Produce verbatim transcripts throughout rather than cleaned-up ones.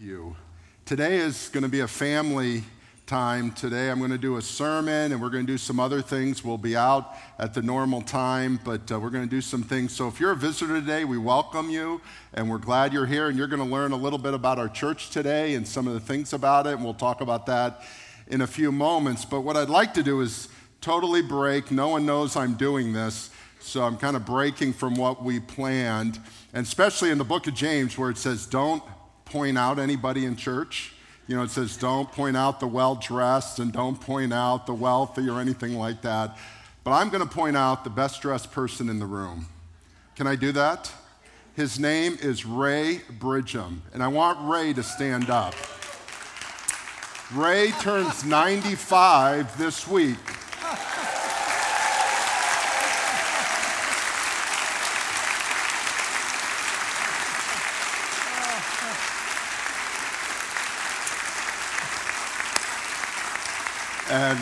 you. Today is going to be a family time. Today I'm going to do a sermon, and we're going to do some other things. We'll be out at the normal time, but uh, we're going to do some things. So if you're a visitor today, we welcome you, and we're glad you're here, and you're going to learn a little bit about our church today and some of the things about it, and we'll talk about that in a few moments. But what I'd like to do is totally break. No one knows I'm doing this, so I'm kind of breaking from what we planned, and especially in the book of James where it says don't point out anybody in church. You know, it says don't point out the well-dressed and don't point out the wealthy or anything like that. But I'm going to point out the best-dressed person in the room. Can I do that? His name is Ray Bridgham, and I want Ray to stand up. Ray turns ninety-five this week. And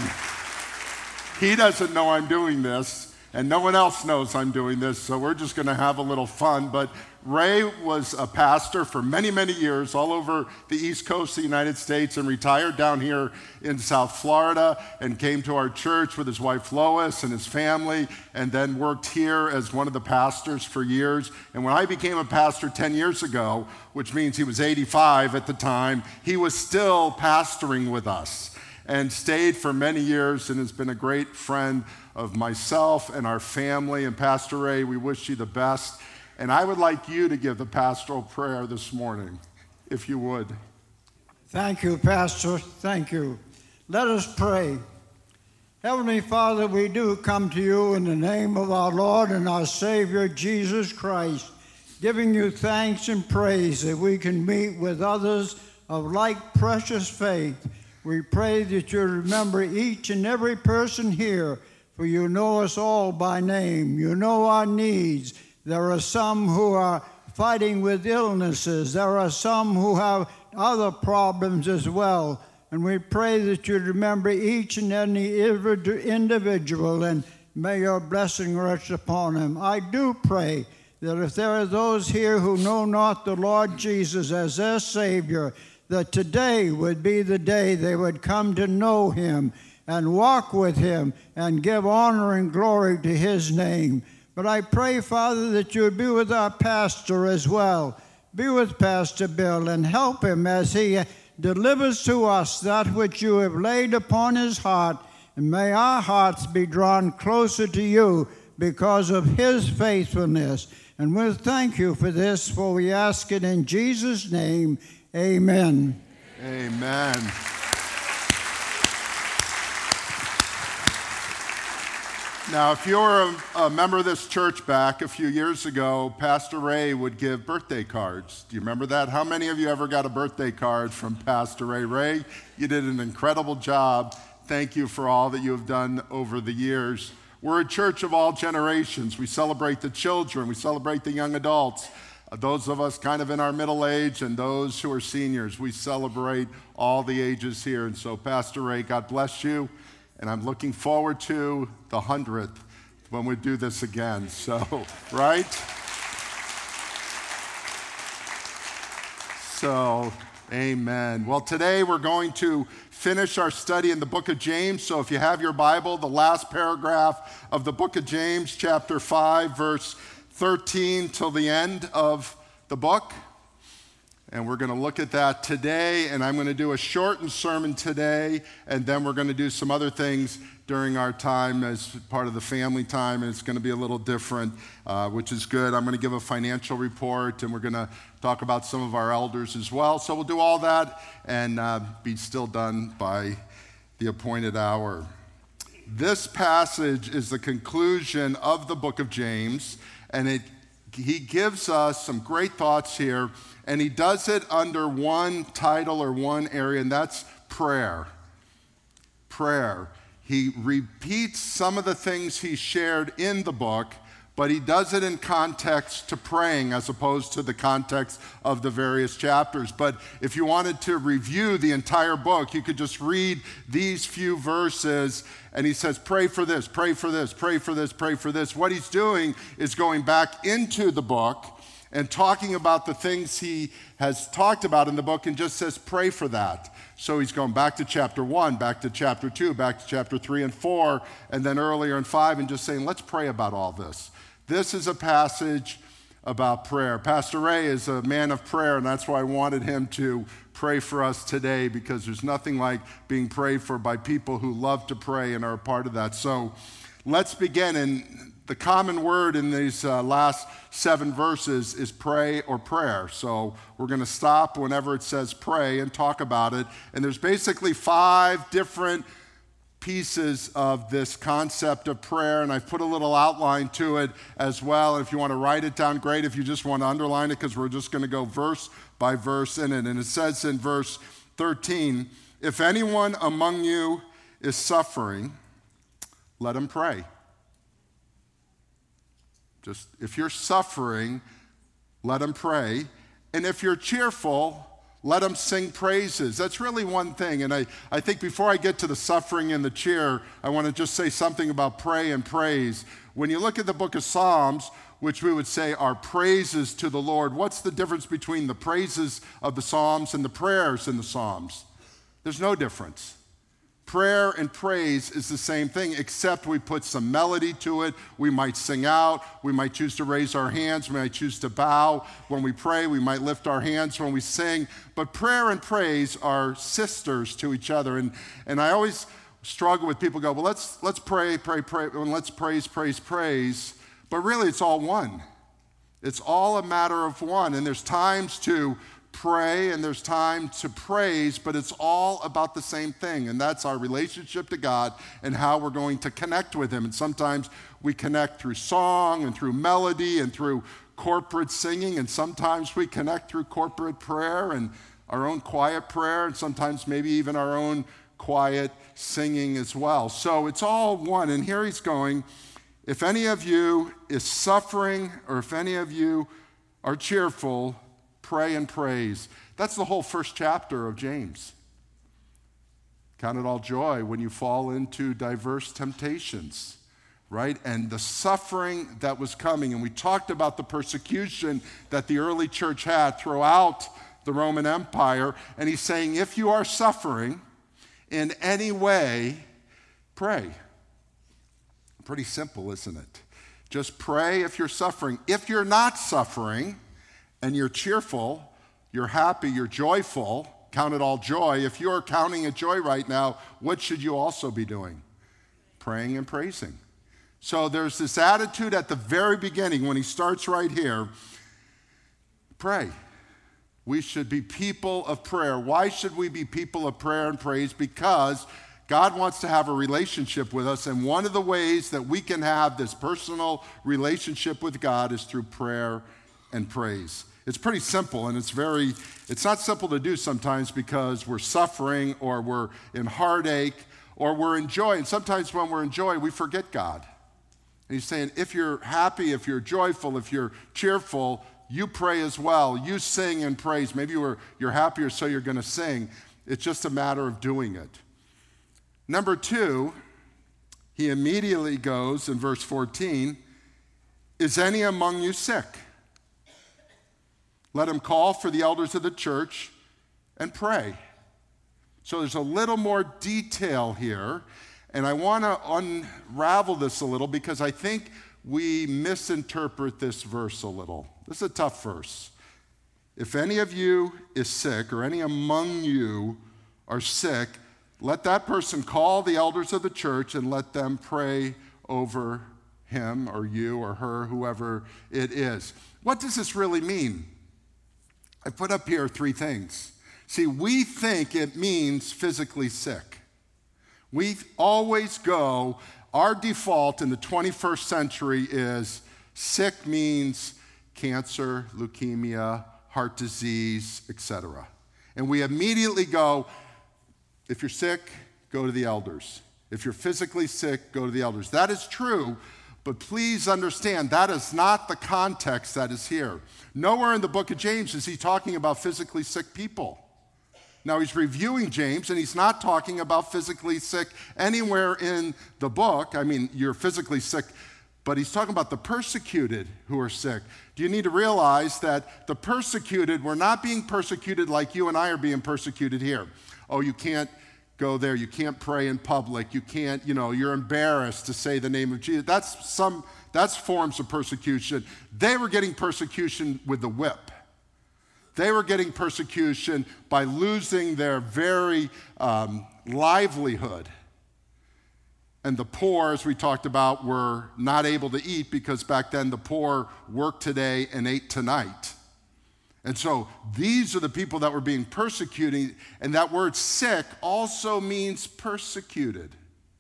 he doesn't know I'm doing this, and no one else knows I'm doing this, so we're just going to have a little fun. But Ray was a pastor for many, many years all over the East Coast of the United States and retired down here in South Florida and came to our church with his wife Lois and his family, and then worked here as one of the pastors for years. And when I became a pastor ten years ago, which means he was eighty-five at the time, he was still pastoring with us and stayed for many years and has been a great friend of myself and our family. And Pastor Ray, we wish you the best. And I would like you to give the pastoral prayer this morning, if you would. Thank you, Pastor. Thank you. Let us pray. Heavenly Father, we do come to you in the name of our Lord and our Savior, Jesus Christ, giving you thanks and praise that we can meet with others of like precious faith. We pray that you remember each and every person here, for you know us all by name. You know our needs. There are some who are fighting with illnesses. There are some who have other problems as well. And we pray that you remember each and any individual, and may your blessing rest upon them. I do pray that if there are those here who know not the Lord Jesus as their Savior, that today would be the day they would come to know him and walk with him and give honor and glory to his name. But I pray, Father, that you would be with our pastor as well. Be with Pastor Bill and help him as he delivers to us that which you have laid upon his heart. And may our hearts be drawn closer to you because of his faithfulness. And we'll thank you for this, for we ask it in Jesus' name. Amen. Amen. Now, if you were a, a member of this church back a few years ago, Pastor Ray would give birthday cards. Do you remember that? How many of you ever got a birthday card from Pastor Ray? Ray, you did an incredible job. Thank you for all that you have done over the years. We're a church of all generations. We celebrate the children. We celebrate the young adults. Those of us kind of in our middle age and those who are seniors, we celebrate all the ages here. And so, Pastor Ray, God bless you. And I'm looking forward to the hundredth when we do this again. So, right? So, amen. Well, today we're going to finish our study in the book of James. So if you have your Bible, the last paragraph of the book of James, chapter five, verse thirteen till the end of the book. And we're going to look at that today, and I'm going to do a shortened sermon today, and then we're going to do some other things during our time as part of the family time, and it's going to be a little different, uh, which is good. I'm going to give a financial report, and we're going to talk about some of our elders as well. So we'll do all that and uh, be still done by the appointed hour. This passage is the conclusion of the book of James, and it he gives us some great thoughts here, and he does it under one title or one area, and that's prayer. Prayer. He repeats some of the things he shared in the book, but he does it in context to praying as opposed to the context of the various chapters. But if you wanted to review the entire book, you could just read these few verses, and he says, pray for this, pray for this, pray for this, pray for this. What he's doing is going back into the book and talking about the things he has talked about in the book and just says, pray for that. So he's going back to chapter one, back to chapter two, back to chapter three and four, and then earlier in five, and just saying, let's pray about all this. This is a passage about prayer. Pastor Ray is a man of prayer, and that's why I wanted him to pray for us today, because there's nothing like being prayed for by people who love to pray and are a part of that. So let's begin. And the common word in these uh, last seven verses is pray or prayer. So we're going to stop whenever it says pray and talk about it. And there's basically five different pieces of this concept of prayer, and I've put a little outline to it as well. If you want to write it down, great. If you just want to underline it, because we're just going to go verse by verse in it. And it says in verse thirteen, if anyone among you is suffering, let him pray. Just, if you're suffering, let him pray. And if you're cheerful, let them sing praises. That's really one thing. And I, I think before I get to the suffering and the cheer, I want to just say something about pray and praise. When you look at the book of Psalms, which we would say are praises to the Lord, what's the difference between the praises of the Psalms and the prayers in the Psalms? There's no difference. Prayer and praise is the same thing, except we put some melody to it. We might sing out. We might choose to raise our hands. We might choose to bow. When we pray, we might lift our hands when we sing. But prayer and praise are sisters to each other. And, and I always struggle with people who go, well, let's, let's pray, pray, pray, and let's praise, praise, praise. But really, it's all one. It's all a matter of one. And there's times to pray and there's time to praise, but it's all about the same thing, and that's our relationship to God and how we're going to connect with him. And sometimes we connect through song and through melody and through corporate singing, and sometimes we connect through corporate prayer and our own quiet prayer, and sometimes maybe even our own quiet singing as well. So it's all one. And here he's going, if any of you is suffering or if any of you are cheerful, pray and praise. That's the whole first chapter of James. Count it all joy when you fall into diverse temptations, right? And the suffering that was coming. And we talked about the persecution that the early church had throughout the Roman Empire. And he's saying, if you are suffering in any way, pray. Pretty simple, isn't it? Just pray if you're suffering. If you're not suffering, and you're cheerful, you're happy, you're joyful, count it all joy. If you're counting it joy right now, what should you also be doing? Praying and praising. So there's this attitude at the very beginning when he starts right here, pray. We should be people of prayer. Why should we be people of prayer and praise? Because God wants to have a relationship with us, and one of the ways that we can have this personal relationship with God is through prayer and praise. It's pretty simple, and it's very, it's not simple to do sometimes because we're suffering or we're in heartache or we're in joy. And sometimes when we're in joy, we forget God. And he's saying, if you're happy, if you're joyful, if you're cheerful, you pray as well. You sing and praise. Maybe you're, you're happier, so you're going to sing. It's just a matter of doing it. Number two, he immediately goes in verse fourteen, is any among you sick? Let him call for the elders of the church and pray. So there's a little more detail here, and I want to unravel this a little because I think we misinterpret this verse a little. This is a tough verse. If any of you is sick or any among you are sick, let that person call the elders of the church and let them pray over him or you or her, whoever it is. What does this really mean? I put up here three things. See, we think it means physically sick. We always go, our default in the twenty-first century is sick means cancer, leukemia, heart disease, et cetera. And we immediately go, if you're sick, go to the elders. If you're physically sick, go to the elders. That is true, but please understand that is not the context that is here. Nowhere in the book of James is he talking about physically sick people. Now he's reviewing James, and he's not talking about physically sick anywhere in the book. I mean, you're physically sick But he's talking about the persecuted who are sick. Do you need to realize that the persecuted were not being persecuted like you and I are being persecuted here? Oh, you can't go there. You can't pray in public. You can't, you know, you're embarrassed to say the name of Jesus. That's some, that's forms of persecution. They were getting persecution with the whip. They were getting persecution by losing their very um, livelihood. And the poor, as we talked about, were not able to eat because back then the poor worked today and ate tonight. And so these are the people that were being persecuted. And that word sick also means persecuted.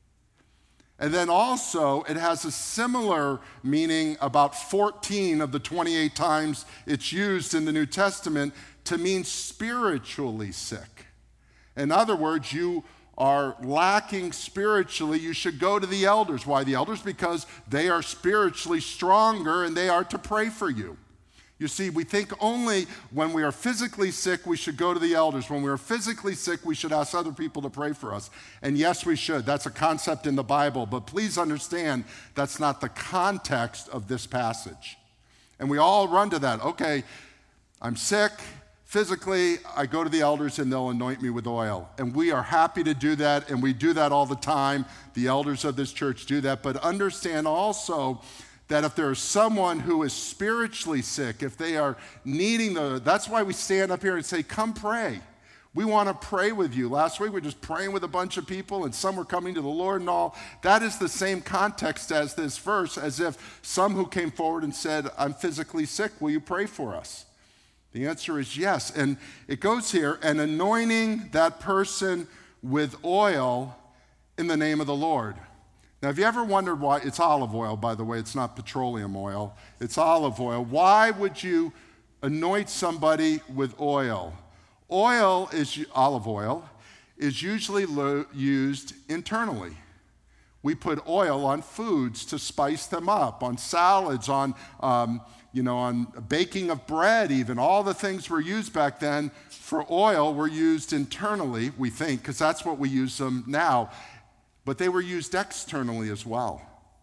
And then also it has a similar meaning about fourteen of the twenty-eight times it's used in the New Testament to mean spiritually sick. In other words, you are lacking spiritually, you should go to the elders. Why the elders? Because they are spiritually stronger and they are to pray for you. You see, we think only when we are physically sick, we should go to the elders. When we are physically sick, we should ask other people to pray for us. And yes, we should. That's a concept in the Bible. But please understand, that's not the context of this passage. And we all run to that. Okay, I'm sick. Physically, I go to the elders and they'll anoint me with oil. And we are happy to do that, and we do that all the time. The elders of this church do that. But understand also that if there is someone who is spiritually sick, if they are needing the, that's why we stand up here and say, come pray. We want to pray with you. Last week we were just praying with a bunch of people and some were coming to the Lord and all. That is the same context as this verse, as if some who came forward and said, I'm physically sick, will you pray for us? The answer is yes. And it goes here, and anointing that person with oil in the name of the Lord. Now, have you ever wondered why? It's olive oil, by the way. It's not petroleum oil. It's olive oil. Why would you anoint somebody with oil? Oil is, olive oil, is usually lo- used internally. We put oil on foods to spice them up, on salads, on um, you know, on baking of bread even. All the things were used back then for oil were used internally, we think, because that's what we use them now. But they were used externally as well.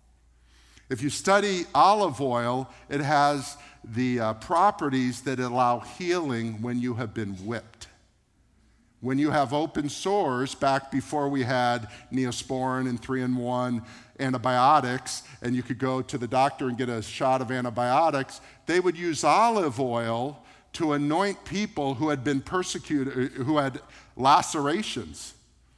If you study olive oil, it has the uh, properties that allow healing when you have been whipped. When you have open sores, back before we had Neosporin and three in one antibiotics, and you could go to the doctor and get a shot of antibiotics, they would use olive oil to anoint people who had been persecuted, who had lacerations.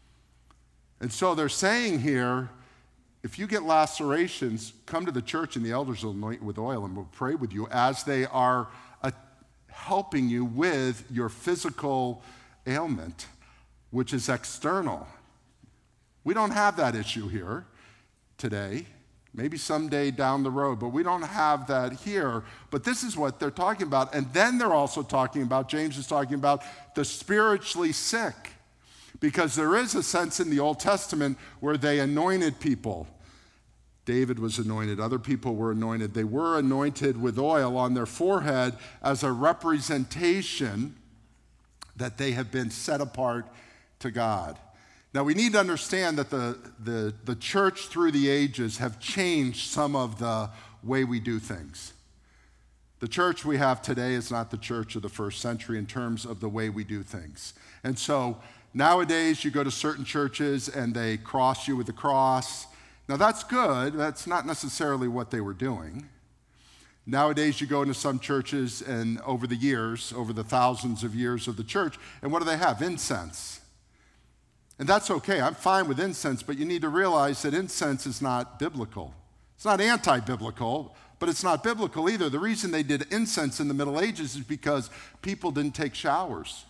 And so they're saying here, if you get lacerations, come to the church and the elders will anoint you with oil and will pray with you as they are uh, helping you with your physical ailment, which is external. We don't have that issue here today. Maybe someday down the road, but we don't have that here. But this is what they're talking about. And then they're also talking about, James is talking about the spiritually sick. Because there is a sense in the Old Testament where they anointed people. David was anointed. Other people were anointed. They were anointed with oil on their forehead as a representation that they have been set apart to God. Now, we need to understand that the, the, the church through the ages have changed some of the way we do things. The church we have today is not the church of the first century in terms of the way we do things. And so nowadays, you go to certain churches and they cross you with the cross. Now, that's good. That's not necessarily what they were doing. Nowadays, you go into some churches and over the years, over the thousands of years of the church, and what do they have? Incense. And that's okay. I'm fine with incense, but you need to realize that incense is not biblical. It's not anti-biblical, but it's not biblical either. The reason they did incense in the Middle Ages is because people didn't take showers.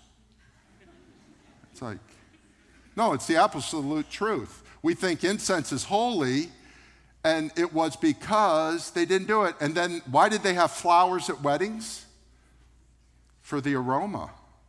It's like, no, it's the absolute truth. We think incense is holy, and it was because they didn't do it. And then why did they have flowers at weddings? For the aroma.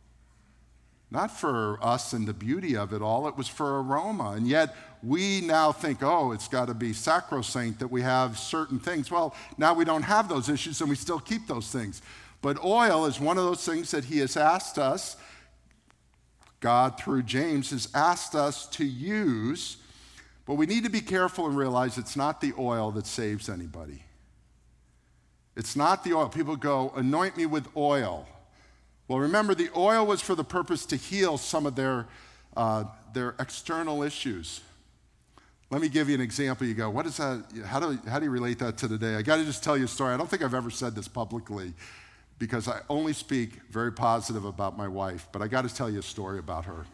Not for us and the beauty of it all, it was for aroma. And yet we now think, oh, it's got to be sacrosanct that we have certain things. Well, now we don't have those issues and we still keep those things. But oil is one of those things that he has asked us, God through James has asked us to use But we need to be careful and realize it's not the oil that saves anybody. It's not the oil. People go, anoint me with oil. Well, remember, the oil was for the purpose to heal some of their, uh, their external issues. Let me give you an example. You go, what is that? How do, how do you relate that to today? I got to just tell you a story. I don't think I've ever said this publicly because I only speak very positive about my wife, but I got to tell you a story about her.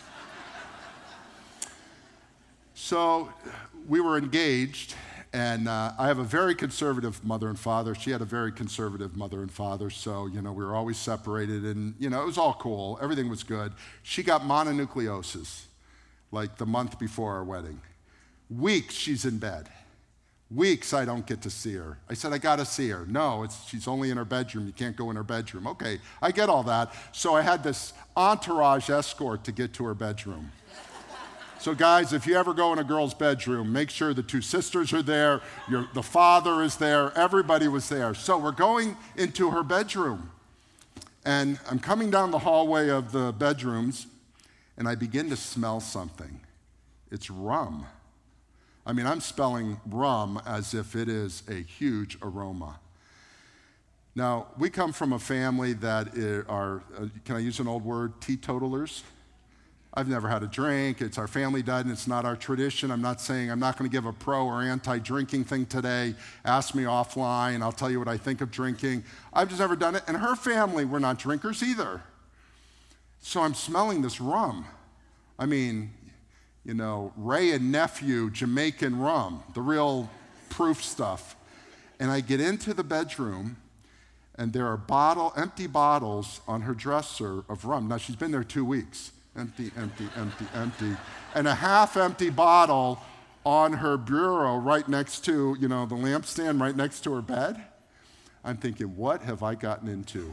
So we were engaged, and uh, I have a very conservative mother and father. She had a very conservative mother and father, so, you know, we were always separated, and, you know, it was all cool. Everything was good. She got mononucleosis, like the month before our wedding. Weeks she's in bed. Weeks I don't get to see her. I said, I got to see her. No, it's, she's only in her bedroom. You can't go in her bedroom. Okay, I get all that. So I had this entourage escort to get to her bedroom. So guys, if you ever go in a girl's bedroom, make sure the two sisters are there, your, the father is there, everybody was there. So we're going into her bedroom. And I'm coming down the hallway of the bedrooms, and I begin to smell something. It's rum. I mean, I'm spelling rum as if it is a huge aroma. Now, we come from a family that are, uh, can I use an old word, teetotalers? I've never had a drink. It's our family died, and it's not our tradition. I'm not saying I'm not going to give a pro or anti-drinking thing today. Ask me offline. I'll tell you what I think of drinking. I've just never done it. And her family were not drinkers either. So I'm smelling this rum. I mean, you know, Ray and nephew Jamaican rum, the real proof stuff. And I get into the bedroom, and there are bottle, empty bottles on her dresser of rum. Now, she's been there two weeks. Empty, empty, empty, empty. And a half-empty bottle on her bureau right next to, you know, the lampstand right next to her bed. I'm thinking, what have I gotten into?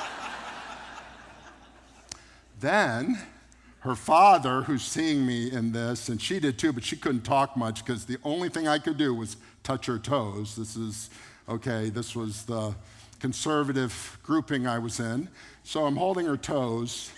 Then her father, who's seeing me in this, and she did too, but she couldn't talk much because the only thing I could do was touch her toes. This is, okay, this was the conservative grouping I was in. So I'm holding her toes,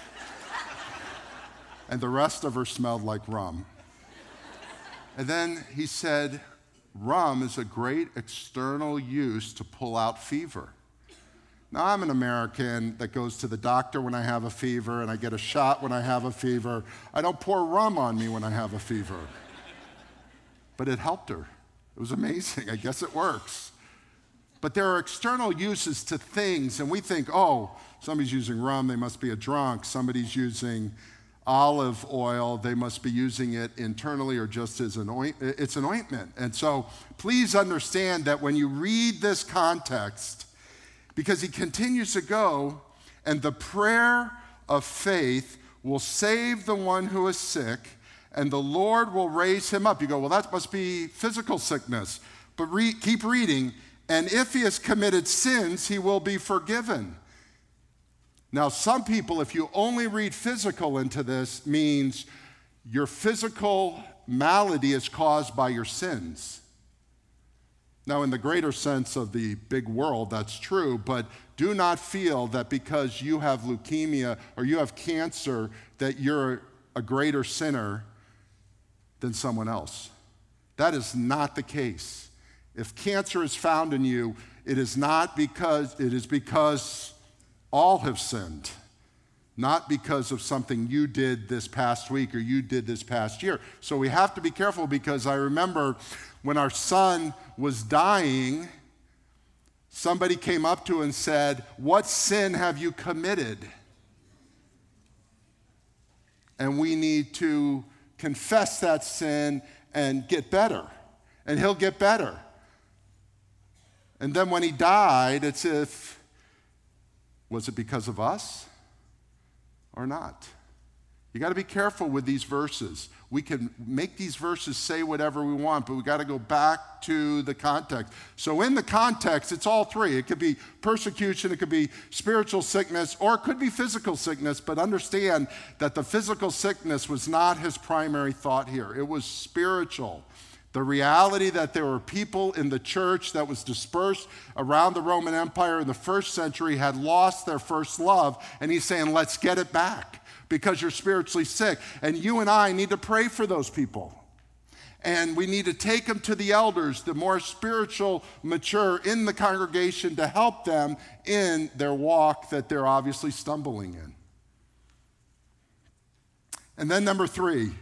and the rest of her smelled like rum. And then he said, rum is a great external use to pull out fever. Now, I'm an American that goes to the doctor when I have a fever, and I get a shot when I have a fever. I don't pour rum on me when I have a fever. But it helped her. It was amazing. I guess it works. But there are external uses to things, and we think, oh, somebody's using rum, they must be a drunk. Somebody's using olive oil, they must be using it internally or just as an ointment. It's an ointment. And so please understand that when you read this context, because he continues to go, and the prayer of faith will save the one who is sick, and the Lord will raise him up. You go, well, that must be physical sickness. But re- keep reading, and if he has committed sins, he will be forgiven. Now, some people, if you only read physical into this, means your physical malady is caused by your sins. Now, in the greater sense of the big world, that's true, but do not feel that because you have leukemia or you have cancer that you're a greater sinner than someone else. That is not the case. If cancer is found in you, it is not because, it is because all have sinned, not because of something you did this past week or you did this past year. So we have to be careful, because I remember when our son was dying, somebody came up to him and said, what sin have you committed? And we need to confess that sin and get better, and he'll get better. And then when he died, it's if, was it because of us or not? You got to be careful with these verses. We can make these verses say whatever we want, but we got to go back to the context. So in the context, it's all three. It could be persecution, it could be spiritual sickness, or it could be physical sickness, but understand that the physical sickness was not his primary thought here. It was spiritual. The reality that there were people in the church that was dispersed around the Roman Empire in the first century had lost their first love, and he's saying, let's get it back because you're spiritually sick. And you and I need to pray for those people. And we need to take them to the elders, the more spiritual, mature in the congregation, to help them in their walk that they're obviously stumbling in. And then number three,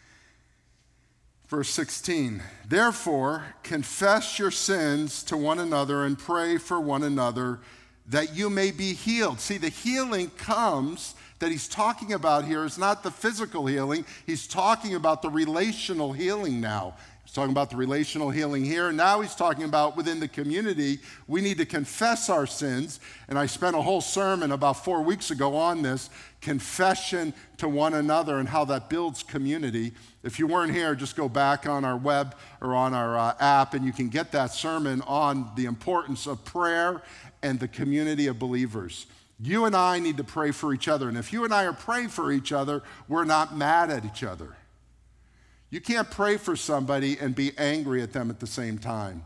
verse sixteen, therefore confess your sins to one another and pray for one another that you may be healed. See, the healing comes that he's talking about here is not the physical healing. He's talking about the relational healing now. He's talking about the relational healing here. And now he's talking about within the community, we need to confess our sins. And I spent a whole sermon about four weeks ago on this, confession to one another and how that builds community. If you weren't here, just go back on our web or on our uh, app and you can get that sermon on the importance of prayer and the community of believers. You and I need to pray for each other. And if you and I are praying for each other, we're not mad at each other. You can't pray for somebody and be angry at them at the same time.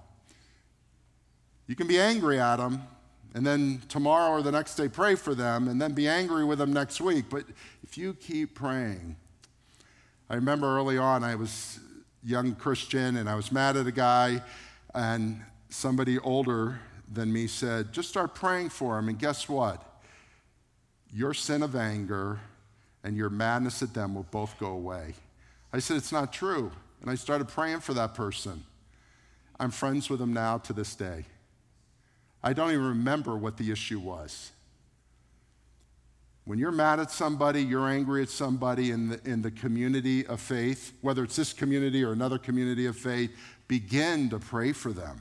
You can be angry at them, and then tomorrow or the next day pray for them, and then be angry with them next week. But if you keep praying, I remember early on I was a young Christian, and I was mad at a guy, and somebody older than me said, just start praying for him, and guess what? Your sin of anger and your madness at them will both go away. I said, it's not true. And I started praying for that person. I'm friends with him now to this day. I don't even remember what the issue was. When you're mad at somebody, you're angry at somebody in the, in the community of faith, whether it's this community or another community of faith, begin to pray for them.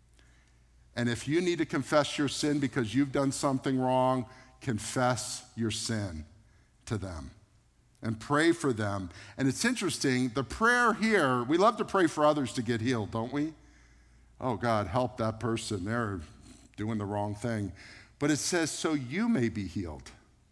And if you need to confess your sin because you've done something wrong, confess your sin to them and pray for them. And it's interesting, the prayer here, we love to pray for others to get healed, don't we? Oh, God, help that person. They're doing the wrong thing. But it says, so you may be healed.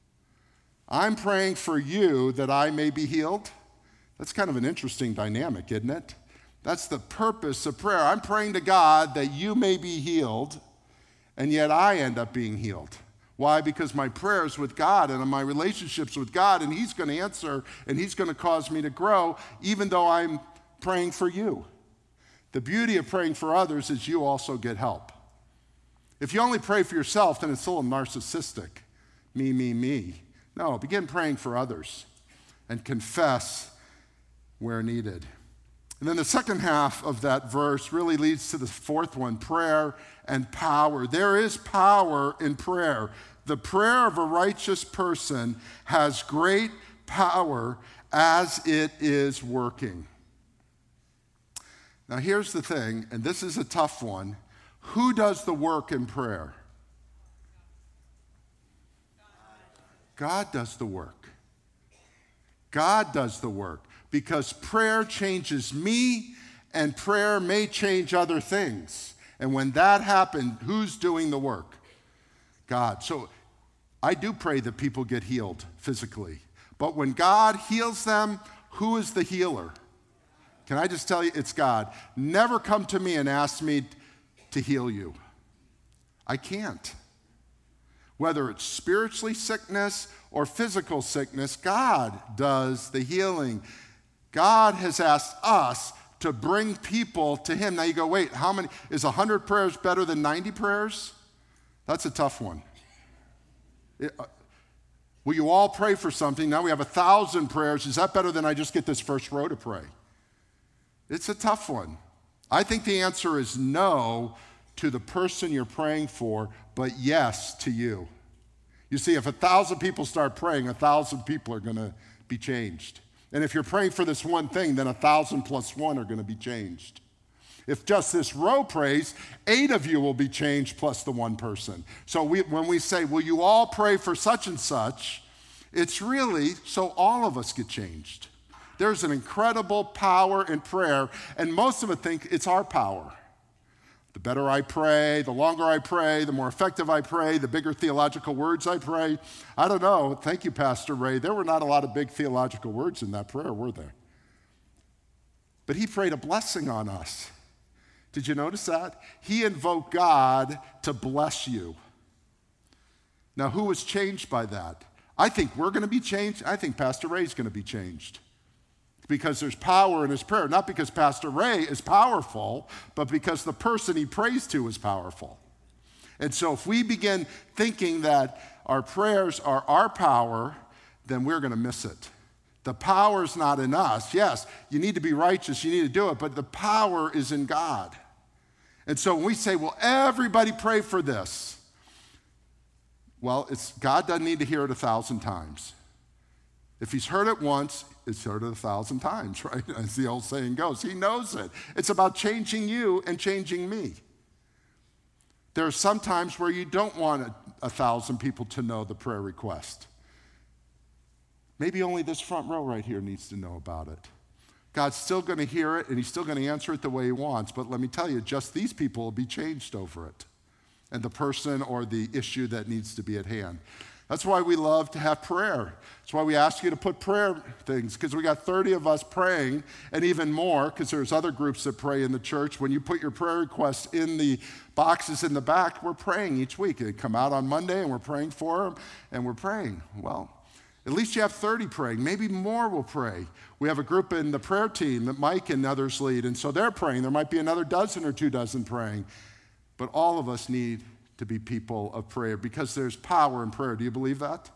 I'm praying for you that I may be healed. That's kind of an interesting dynamic, isn't it? That's the purpose of prayer. I'm praying to God that you may be healed, and yet I end up being healed. Why? Because my prayers with God and my relationships with God, and He's going to answer, and He's going to cause me to grow, even though I'm praying for you. The beauty of praying for others is you also get help. If you only pray for yourself, then it's a little narcissistic. Me, me, me. No, begin praying for others and confess where needed. And then the second half of that verse really leads to the fourth one, prayer and power. There is power in prayer. The prayer of a righteous person has great power as it is working. Now here's the thing, and this is a tough one. Who does the work in prayer? God does the work. God does the work. Because prayer changes me, and prayer may change other things. And when that happened, who's doing the work? God. So I do pray that people get healed physically. But when God heals them, who is the healer? Can I just tell you, it's God. Never come to me and ask me to heal you. I can't. Whether it's spiritually sickness or physical sickness, God does the healing. God has asked us to bring people to Him. Now you go, wait, how many? Is one hundred prayers better than ninety prayers? That's a tough one. It, uh, will you all pray for something? Now we have one thousand prayers. Is that better than I just get this first row to pray? It's a tough one. I think the answer is no to the person you're praying for, but yes to you. You see, if a thousand people start praying, a thousand people are going to be changed. And if you're praying for this one thing, then a thousand plus one are going to be changed. If just this row prays, eight of you will be changed plus the one person. So we, when we say, will you all pray for such and such, it's really so all of us get changed. There's an incredible power in prayer, and most of us think it's our power. The better I pray, the longer I pray, the more effective I pray, the bigger theological words I pray. I don't know. Thank you, Pastor Ray. There were not a lot of big theological words in that prayer, were there? But he prayed a blessing on us. Did you notice that? He invoked God to bless you. Now, who was changed by that? I think we're going to be changed. I think Pastor Ray's going to be changed. because there's power in his prayer. Not because Pastor Ray is powerful, but because the person he prays to is powerful. And so if we begin thinking that our prayers are our power, then we're going to miss it. The power's not in us. Yes, you need to be righteous, you need to do it, but the power is in God. And so when we say, well, everybody pray for this, well, it's, God doesn't need to hear it a thousand times. If he's heard it once, it's heard it a thousand times, right? As the old saying goes. He knows it. It's about changing you and changing me. There are some times where you don't want a, a thousand people to know the prayer request. Maybe only this front row right here needs to know about it. God's still going to hear it, and he's still going to answer it the way he wants. But let me tell you, just these people will be changed over it, and the person or the issue that needs to be at hand. That's why we love to have prayer. That's why we ask you to put prayer things, because we got thirty of us praying, and even more, because there's other groups that pray in the church. When you put your prayer requests in the boxes in the back, we're praying each week. They come out on Monday, and we're praying for them, and we're praying. Well, at least you have thirty praying. Maybe more will pray. We have a group in the prayer team that Mike and others lead, and so they're praying. There might be another dozen or two dozen praying. But all of us need to be people of prayer because there's power in prayer. Do you believe that?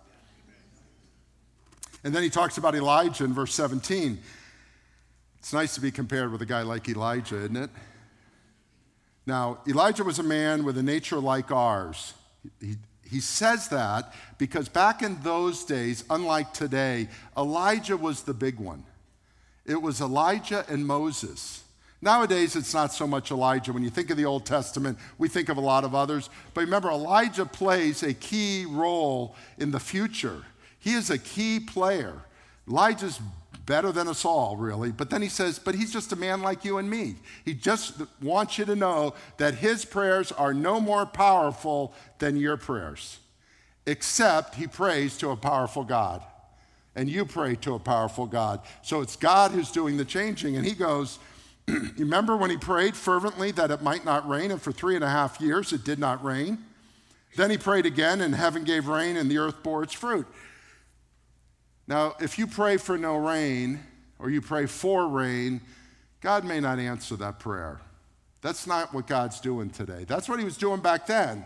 And then he talks about Elijah in verse seventeen. It's nice to be compared with a guy like Elijah, isn't it? Now, Elijah was a man with a nature like ours. He, he says that because back in those days, unlike today, Elijah was the big one. It was Elijah and Moses. Nowadays, it's not so much Elijah. When you think of the Old Testament, we think of a lot of others. But remember, Elijah plays a key role in the future. He is a key player. Elijah's better than us all, really. But then he says, but he's just a man like you and me. He just wants you to know that his prayers are no more powerful than your prayers, except he prays to a powerful God. And you pray to a powerful God. So it's God who's doing the changing. And he goes, you remember when he prayed fervently that it might not rain, and for three and a half years it did not rain? Then he prayed again, and heaven gave rain, and the earth bore its fruit. Now, if you pray for no rain, or you pray for rain, God may not answer that prayer. That's not what God's doing today. That's what he was doing back then.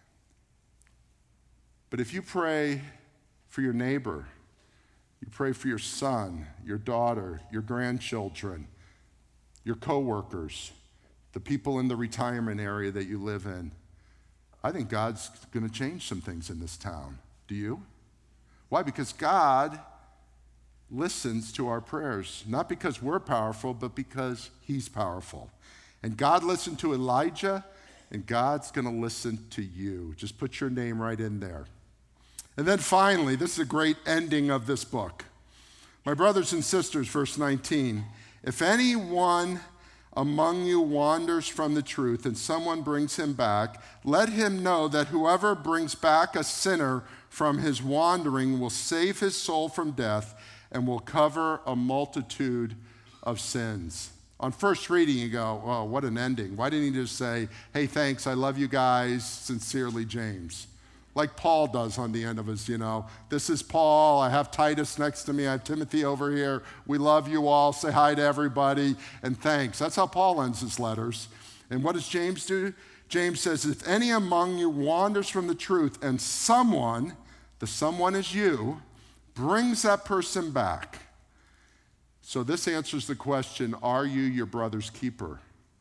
But if you pray for your neighbor, you pray for your son, your daughter, your grandchildren, your coworkers, the people in the retirement area that you live in, I think God's going to change some things in this town. Do you? Why? Because God listens to our prayers, not because we're powerful, but because he's powerful. And God listened to Elijah, and God's going to listen to you. Just put your name right in there. And then finally, this is a great ending of this book. My brothers and sisters, verse nineteen, if anyone among you wanders from the truth and someone brings him back, let him know that whoever brings back a sinner from his wandering will save his soul from death and will cover a multitude of sins. On first reading, you go, oh, what an ending. Why didn't he just say, hey, thanks, I love you guys, sincerely, James? Like Paul does on the end of his, you know, this is Paul, I have Titus next to me, I have Timothy over here, we love you all, say hi to everybody, and thanks. That's how Paul ends his letters. And what does James do? James says, if any among you wanders from the truth and someone, the someone is you, brings that person back. So this answers the question, are you your brother's keeper?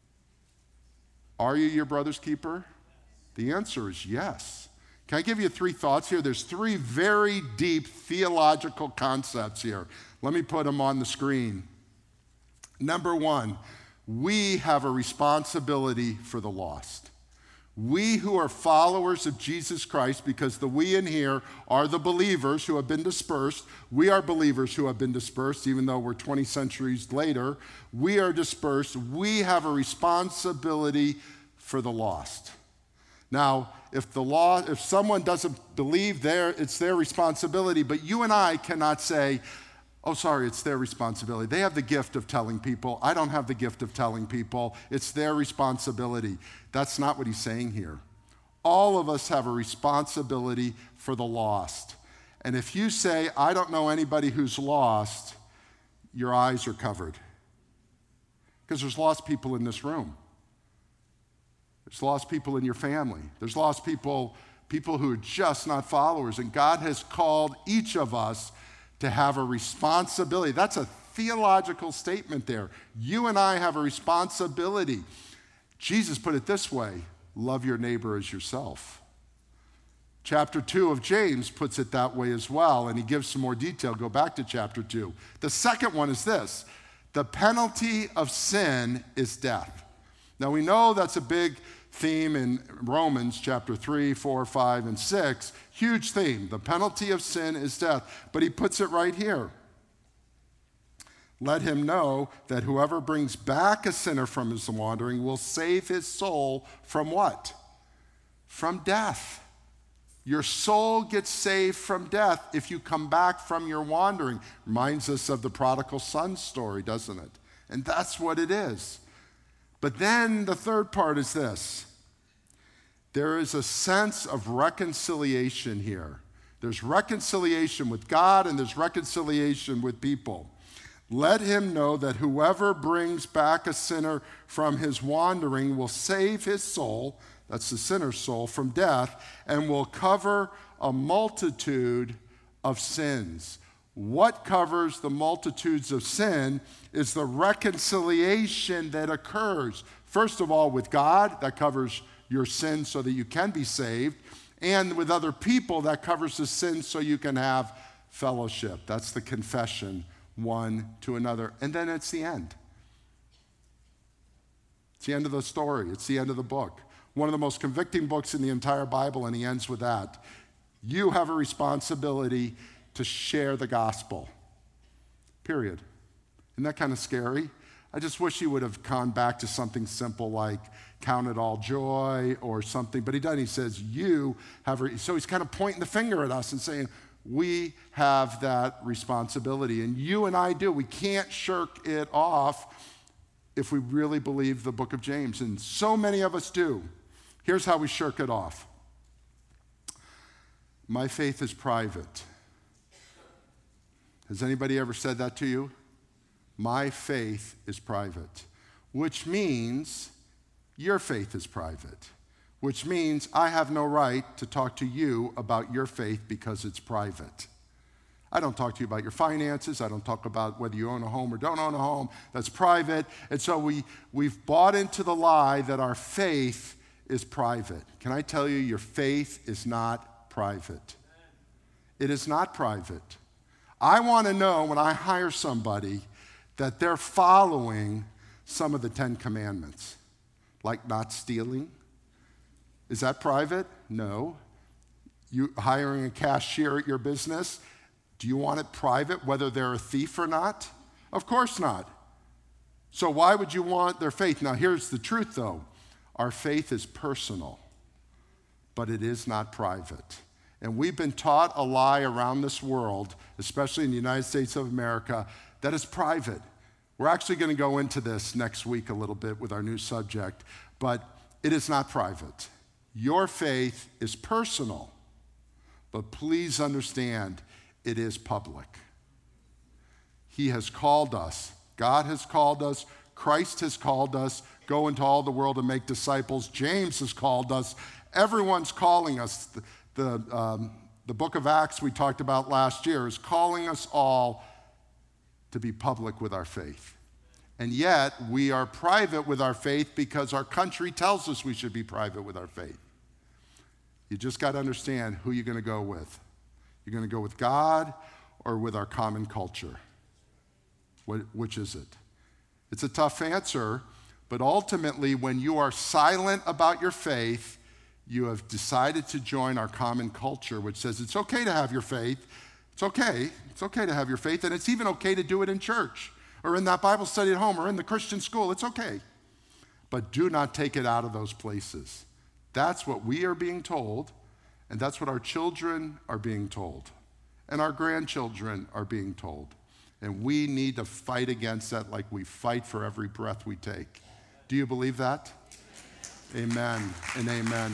Are you your brother's keeper? The answer is yes. Can I give you three thoughts here? There's three very deep theological concepts here. Let me put them on the screen. Number one, we have a responsibility for the lost. We who are followers of Jesus Christ, because the we in here are the believers who have been dispersed. We are believers who have been dispersed, even though we're twenty centuries later. We are dispersed. We have a responsibility for the lost. Now, if the law, if someone doesn't believe there, it's their responsibility, but you and I cannot say, oh, sorry, it's their responsibility. They have the gift of telling people. I don't have the gift of telling people. It's their responsibility. That's not what he's saying here. All of us have a responsibility for the lost. And if you say, I don't know anybody who's lost, your eyes are covered. Because there's lost people in this room. There's lost people in your family. There's lost people, people who are just not followers. And God has called each of us to have a responsibility. That's a theological statement there. You and I have a responsibility. Jesus put it this way, love your neighbor as yourself. Chapter two of James puts it that way as well, and he gives some more detail. Go back to chapter two. The second one is this: the penalty of sin is death. Now we know that's a big theme in Romans chapter three, four, five, and six. Huge theme. The penalty of sin is death. But he puts it right here. Let him know that whoever brings back a sinner from his wandering will save his soul from what? From death. Your soul gets saved from death if you come back from your wandering. Reminds us of the prodigal son story, doesn't it? And that's what it is. But then the third part is this. There is a sense of reconciliation here. There's reconciliation with God and there's reconciliation with people. Let him know that whoever brings back a sinner from his wandering will save his soul, that's the sinner's soul, from death, and will cover a multitude of sins. What covers the multitudes of sin is the reconciliation that occurs. First of all, with God, that covers your sin so that you can be saved, and with other people, that covers the sin so you can have fellowship. That's the confession, one to another. And then it's the end. It's the end of the story. It's the end of the book. One of the most convicting books in the entire Bible, and he ends with that. You have a responsibility to share the gospel. Period. Isn't that kind of scary? I just wish he would have gone back to something simple like count it all joy or something, but he doesn't. He says, you have, a, so he's kind of pointing the finger at us and saying, we have that responsibility, and you and I do. We can't shirk it off if we really believe the book of James, and so many of us do. Here's how we shirk it off. My faith is private. Has anybody ever said that to you? My faith is private, which means your faith is private, which means I have no right to talk to you about your faith because it's private. I don't talk to you about your finances. I don't talk about whether you own a home or don't own a home. That's private. And so we, we've bought into the lie that our faith is private. Can I tell you, your faith is not private. It is not private. I want to know when I hire somebody that they're following some of the Ten Commandments, like not stealing. Is that private? No. You hiring a cashier at your business, do you want it private whether they're a thief or not? Of course not. So why would you want their faith? Now here's the truth though. Our faith is personal, but it is not private. And we've been taught a lie around this world, especially in the United States of America, that is private. We're actually going to go into this next week a little bit with our new subject, but it is not private. Your faith is personal, but please understand, it is public. He has called us. God has called us. Christ has called us. Go into all the world and make disciples. James has called us. Everyone's calling us. The, the, um, the book of Acts we talked about last year is calling us all to be public with our faith. And yet, we are private with our faith because our country tells us we should be private with our faith. You just got to understand who you're going to go with. You're going to go with God or with our common culture? What, which is it? It's a tough answer, but ultimately, when you are silent about your faith, you have decided to join our common culture, which says it's okay to have your faith. It's okay. It's okay to have your faith, and it's even okay to do it in church or in that Bible study at home or in the Christian school. It's okay. But do not take it out of those places. That's what we are being told, and that's what our children are being told, and our grandchildren are being told. And we need to fight against that like we fight for every breath we take. Do you believe that? Amen and amen.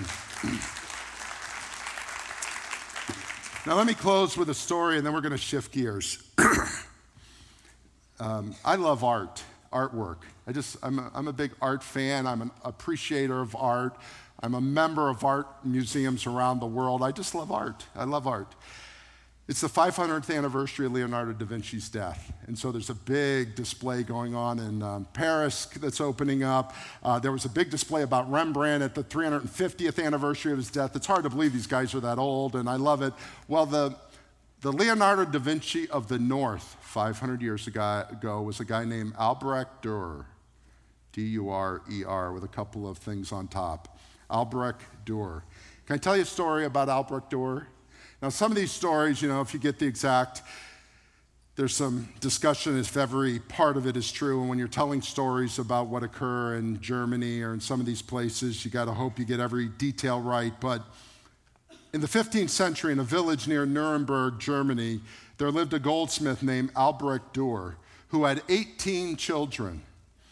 Now let me close with a story, and then we're going to shift gears. Um, I love art, artwork. I just, I'm a, I'm a big art fan. I'm an appreciator of art. I'm a member of art museums around the world. I just love art. I love art. It's the five hundredth anniversary of Leonardo da Vinci's death. And so there's a big display going on in um, Paris that's opening up. Uh, there was a big display about Rembrandt at the three hundred fiftieth anniversary of his death. It's hard to believe these guys are that old, and I love it. Well, the, the Leonardo da Vinci of the North, five hundred years ago, was a guy named Albrecht Dürer, D U R E R, with a couple of things on top. Albrecht Dürer. Can I tell you a story about Albrecht Dürer? Now, some of these stories, you know, if you get the exact, there's some discussion if every part of it is true. And when you're telling stories about what occur in Germany or in some of these places, you got to hope you get every detail right. But in the fifteenth century, in a village near Nuremberg, Germany, there lived a goldsmith named Albrecht Dürer who had eighteen children.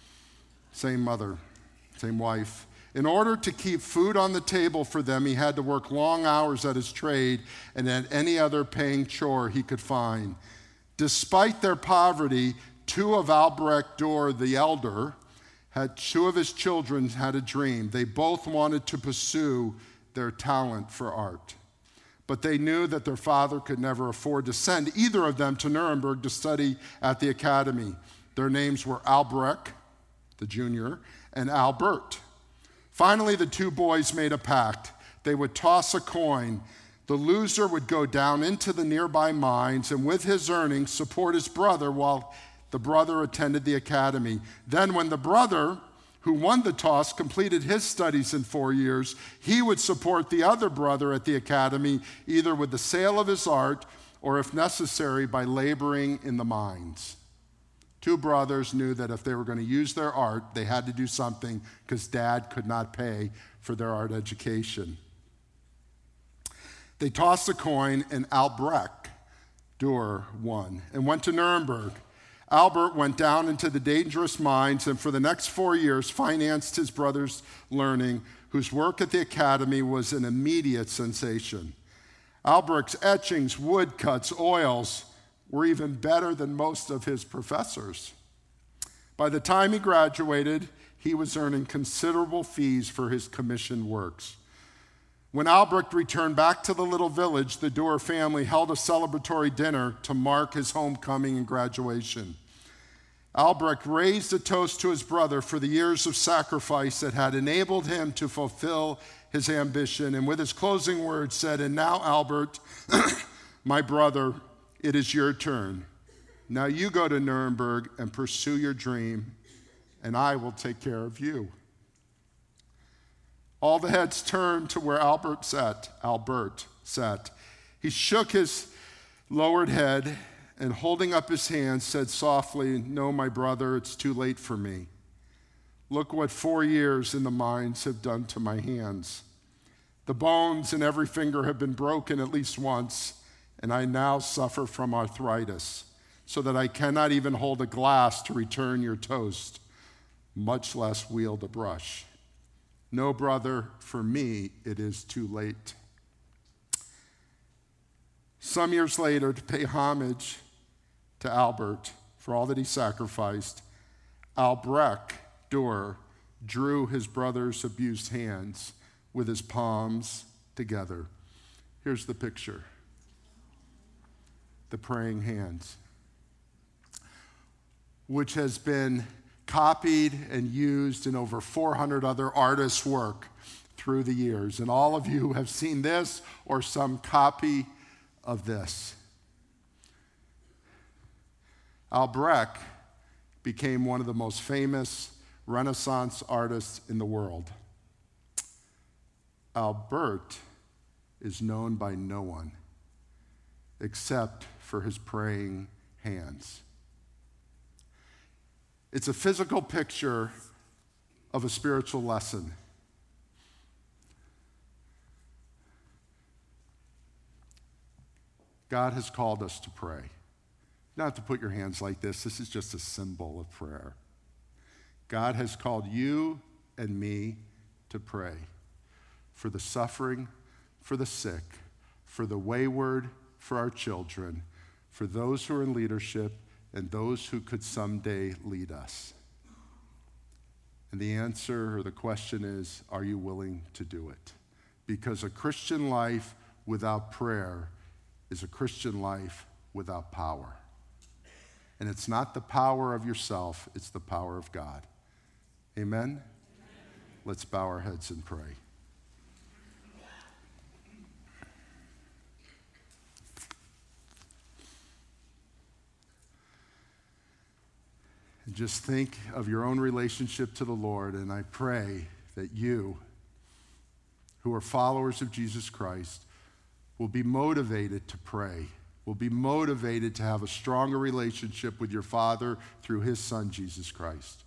Same mother, same wife. In order to keep food on the table for them, he had to work long hours at his trade and at any other paying chore he could find. Despite their poverty, two of Albrecht Dürer the elder, had two of his children had a dream. They both wanted to pursue their talent for art. But they knew that their father could never afford to send either of them to Nuremberg to study at the academy. Their names were Albrecht, the junior, and Albert. Finally, the two boys made a pact. They would toss a coin. The loser would go down into the nearby mines and with his earnings support his brother while the brother attended the academy. Then when the brother who won the toss completed his studies in four years, he would support the other brother at the academy either with the sale of his art or, if necessary, by laboring in the mines. Two brothers knew that if they were going to use their art, they had to do something because dad could not pay for their art education. They tossed a coin and Albrecht Dürer won and went to Nuremberg. Albert went down into the dangerous mines and for the next four years financed his brother's learning, whose work at the academy was an immediate sensation. Albrecht's etchings, woodcuts, oils, were even better than most of his professors. By the time he graduated, he was earning considerable fees for his commissioned works. When Albrecht returned back to the little village, the Dürer family held a celebratory dinner to mark his homecoming and graduation. Albrecht raised a toast to his brother for the years of sacrifice that had enabled him to fulfill his ambition, and with his closing words said, "And now, Albert, my brother, it is your turn. Now you go to Nuremberg and pursue your dream, and I will take care of you." All the heads turned to where Albert sat. Albert sat. He shook his lowered head and, holding up his hands, said softly, "No, my brother, it's too late for me. Look what four years in the mines have done to my hands. The bones in every finger have been broken at least once, and I now suffer from arthritis, so that I cannot even hold a glass to return your toast, much less wield a brush. No, brother, for me it is too late." Some years later, to pay homage to Albert for all that he sacrificed, Albrecht Dürer drew his brother's abused hands with his palms together. Here's the picture. The praying hands, which has been copied and used in over four hundred other artists' work through the years. And all of you have seen this or some copy of this. Albrecht became one of the most famous Renaissance artists in the world. Albert is known by no one except for his praying hands. It's a physical picture of a spiritual lesson. God has called us to pray. You don't have to put your hands like this. This is just a symbol of prayer. God has called you and me to pray for the suffering, for the sick, for the wayward, for our children, for those who are in leadership, and those who could someday lead us? And the answer or the question is, are you willing to do it? Because a Christian life without prayer is a Christian life without power. And it's not the power of yourself, it's the power of God. Amen? Amen. Let's bow our heads and pray. And just think of your own relationship to the Lord, and I pray that you, who are followers of Jesus Christ, will be motivated to pray, will be motivated to have a stronger relationship with your Father through his Son, Jesus Christ.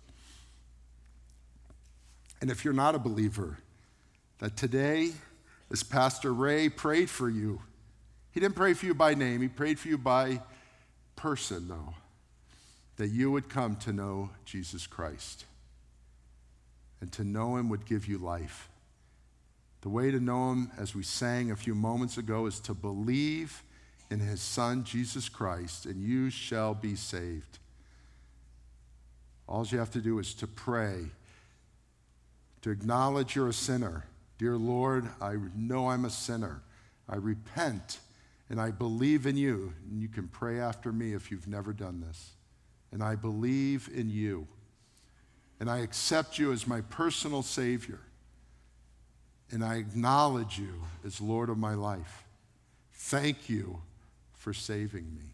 And if you're not a believer, that today, as Pastor Ray prayed for you, he didn't pray for you by name, he prayed for you by person, though, that you would come to know Jesus Christ. And to know him would give you life. The way to know him, as we sang a few moments ago, is to believe in his Son, Jesus Christ, and you shall be saved. All you have to do is to pray, to acknowledge you're a sinner. Dear Lord, I know I'm a sinner. I repent, and I believe in you. And you can pray after me if you've never done this. And I believe in you. And I accept you as my personal Savior. And I acknowledge you as Lord of my life. Thank you for saving me.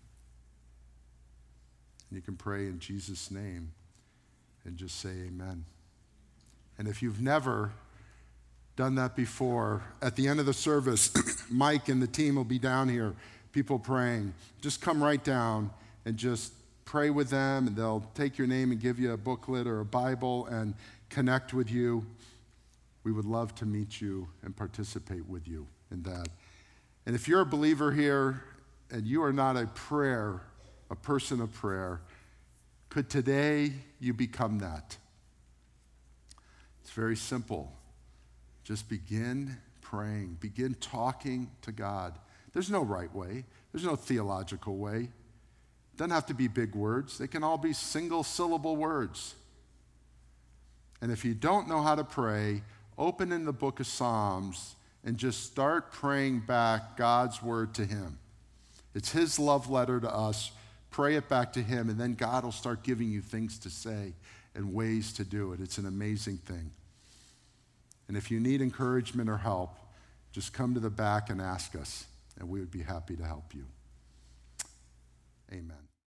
And you can pray in Jesus' name and just say amen. And if you've never done that before, at the end of the service, Mike and the team will be down here, people praying. Just come right down and just pray with them, and they'll take your name and give you a booklet or a Bible and connect with you. We would love to meet you and participate with you in that. And if you're a believer here and you are not a prayer, a person of prayer, could today you become that? It's very simple. Just begin praying. Begin talking to God. There's no right way. There's no theological way. It doesn't have to be big words. They can all be single syllable words. And if you don't know how to pray, open in the book of Psalms and just start praying back God's word to him. It's his love letter to us. Pray it back to him, and then God will start giving you things to say and ways to do it. It's an amazing thing. And if you need encouragement or help, just come to the back and ask us, and we would be happy to help you. Amen.